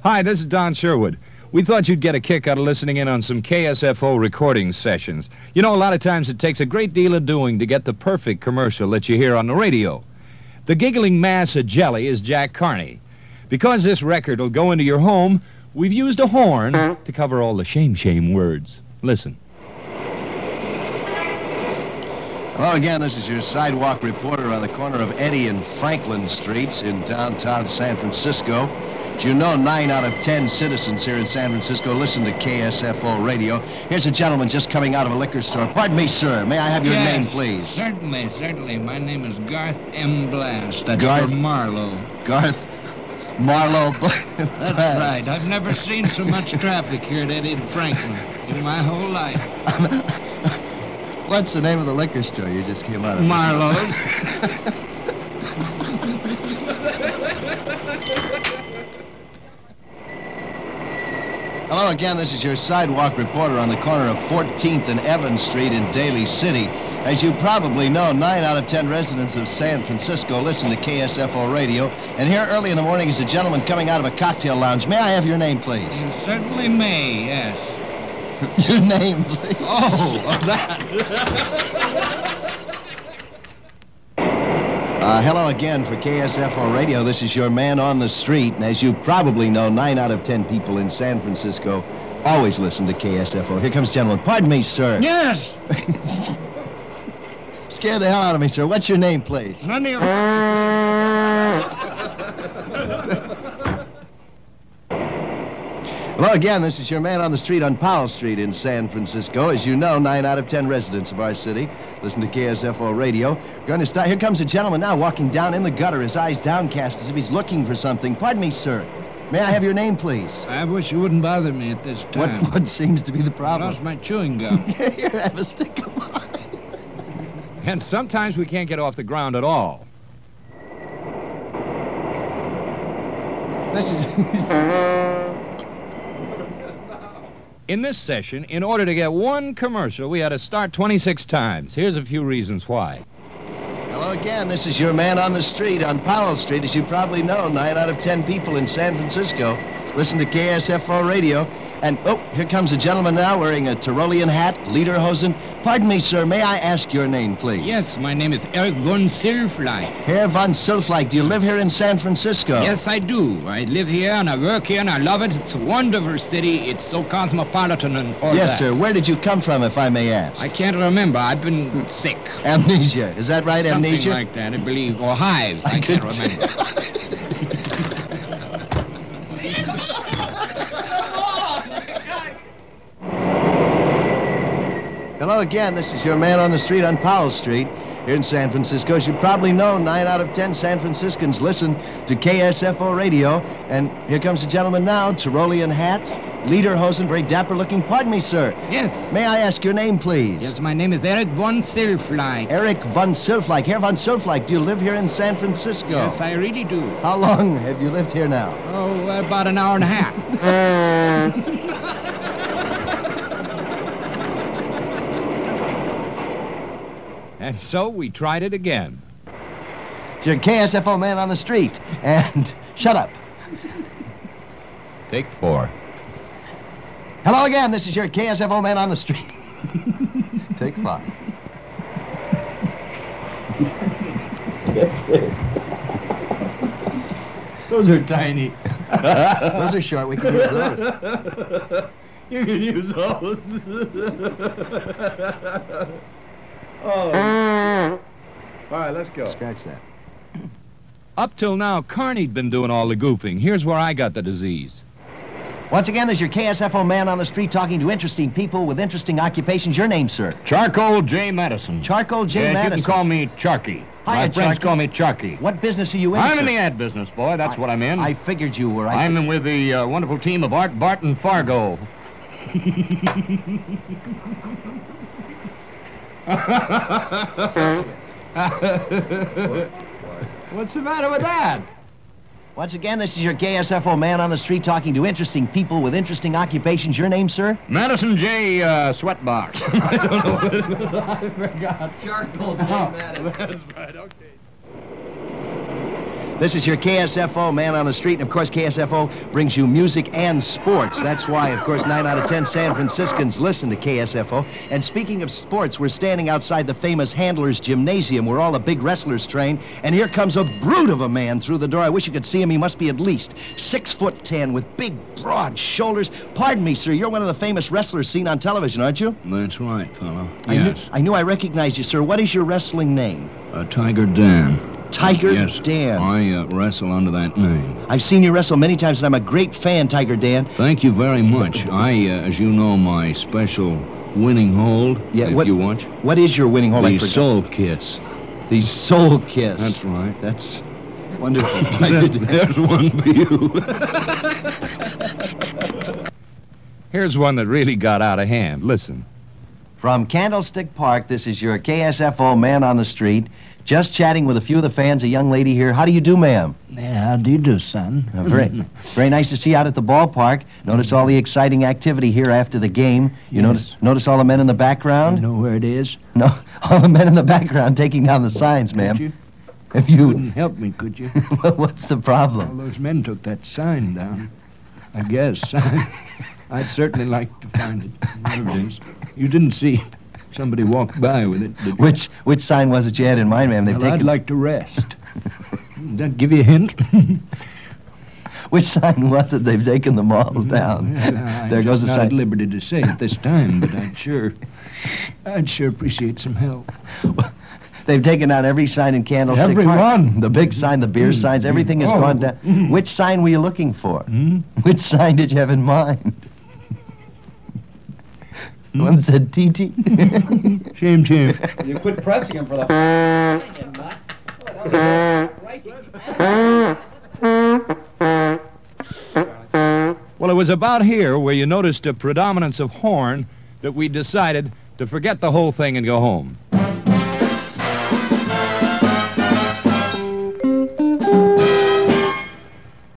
Hi, this is Don Sherwood. We thought you'd get a kick out of listening in on some KSFO recording sessions. You know, a lot of times it takes a great deal of doing to get the perfect commercial that you hear on the radio. The giggling mass of jelly is Jack Carney. Because this record will go into your home, we've used a horn to cover all the shame words. Listen. Hello again, this is your sidewalk reporter on the corner of Eddy and Franklin Streets in downtown San Francisco. As you know, 9 out of 10 citizens here in San Francisco listen to KSFO radio. Here's a gentleman just coming out of a liquor store. Pardon me, sir. May I have your name, please? Certainly. My name is Garth M. Blast. That's Garth? for Marlowe. Garth Marlowe. That's right. I've never seen so much traffic here at Eddy and Franklin in my whole life. What's the name of the liquor store you just came out of? Marlowe's. Hello again, this is your sidewalk reporter on the corner of 14th and Evans Street in Daly City. As you probably know, 9 out of 10 residents of San Francisco listen to KSFO radio. And here early in the morning is a gentleman coming out of a cocktail lounge. May I have your name, please? You certainly may, yes. Your name, please. That. Hello again for KSFO Radio. This is your man on the street. And as you probably know, 9 out of 10 people in San Francisco always listen to KSFO. Here comes a gentleman. Pardon me, sir. Yes. Scared the hell out of me, sir. What's your name, please? None of your... Hello again, this is your man on the street on Powell Street in San Francisco. As you know, 9 out of 10 residents of our city listen to KSFO radio. Going to start. Here comes a gentleman now walking down in the gutter, his eyes downcast as if he's looking for something. Pardon me, sir. May I have your name, please? I wish you wouldn't bother me at this time. What seems to be the I problem? lost my chewing gum. Here, have a stick of mine. And sometimes we can't get off the ground at all. This is... In this session, in order to get one commercial, we had to start 26 times. Here's a few reasons why. Hello again, this is your man on the street on Powell Street. As you probably know, 9 out of 10 people in San Francisco listen to KSFO radio. And, here comes a gentleman now wearing a Tyrolean hat, lederhosen. Pardon me, sir, may I ask your name, please? Yes, my name is Eric von Silfleich. Herr von Silfleich, do you live here in San Francisco? Yes, I do. I live here and I work here and I love it. It's a wonderful city. It's so cosmopolitan and all Yes, that. sir. Where did you come from, if I may ask? I can't remember. I've been sick. Amnesia. Is that right, amnesia? Something like that, I believe. Or hives. I can't remember. Hello again, this is your man on the street on Powell Street here in San Francisco. As you probably know, 9 out of 10 San Franciscans listen to KSFO radio. And here comes a gentleman now, Tyrolean hat, lederhosen, very dapper looking. Pardon me, sir. Yes. May I ask your name, please? Yes, my name is Eric von Silfleich. Eric von Silfleich. Herr von Silfleich, do you live here in San Francisco? Yes, I really do. How long have you lived here now? Oh, about an hour and a half. And so we tried it again. It's your KSFO man on the street. And shut up. Take 4. Hello again, this is your KSFO man on the street. Take 5. That's it. Those are tiny. Those are short. We can use those. You can use those. Oh. All right, let's go. Scratch that. Up till now, Carney'd been doing all the goofing. Here's where I got the disease. Once again, there's your KSFO man on the street talking to interesting people with interesting occupations. Your name, sir? Charcoal J. Madison. Charcoal J. Madison. You can call me Charky. Hi, My friends Charky. call me Charky. What business are you in, I'm sir? in the ad business, boy. That's what I'm in. I figured you were. I'm in with the wonderful team of Art, Bart, and Fargo. What's the matter with that? Once again, this is your KSFO man on the street talking to interesting people with interesting occupations. Your name, sir? Madison J. Sweatbox. I don't know what it is. I forgot. Charcoal J. Madison. That's right, okay. This is your KSFO Man on the Street, and of course KSFO brings you music and sports. That's why, of course, 9 out of 10 San Franciscans listen to KSFO. And speaking of sports, we're standing outside the famous Handler's Gymnasium where all the big wrestlers train, and here comes a brute of a man through the door. I wish you could see him. He must be at least 6'10" with big, broad shoulders. Pardon me, sir, you're one of the famous wrestlers seen on television, aren't you? That's right, fellow. I knew I recognized you, sir. What is your wrestling name? Tiger Dan. Tiger Yes, Dan. I wrestle under that name. I've seen you wrestle many times, and I'm a great fan, Tiger Dan. Thank you very much. As you know, my special winning hold, if you watch. What is your winning hold? The Soul Kiss. The Soul Kiss. That's right. That's wonderful. There's one for you. Here's one that really got out of hand. Listen. From Candlestick Park, this is your KSFO Man on the Street. Just chatting with a few of the fans, a young lady here. How do you do, ma'am? Yeah, how do you do, son? Very nice to see you out at the ballpark. Notice all the exciting activity here after the game. You notice all the men in the background? You know where it is? No, all the men in the background taking down the signs, ma'am. Could you? If you Couldn't help me, could you? What's the All problem? those men took that sign down. I guess. I'd certainly like to find it. There it is. You didn't see somebody walk by with it, did you? Which sign was it you had in mind, ma'am? They've Well, I'd taken. like to rest. Does that give you a hint? Which sign was it? They've taken them all down. I'm There goes just the not at sign. liberty to say at this time, but I'd sure appreciate some help. They've taken down every sign in Candlestick Every Park. one? The big sign, the beer signs, everything has Oh. gone down. Which sign were you looking for? Hmm? Which sign did you have in mind? One that said TT? Shame. You quit pressing him for the Well, it was about here where you noticed a predominance of horn that we decided to forget the whole thing and go home.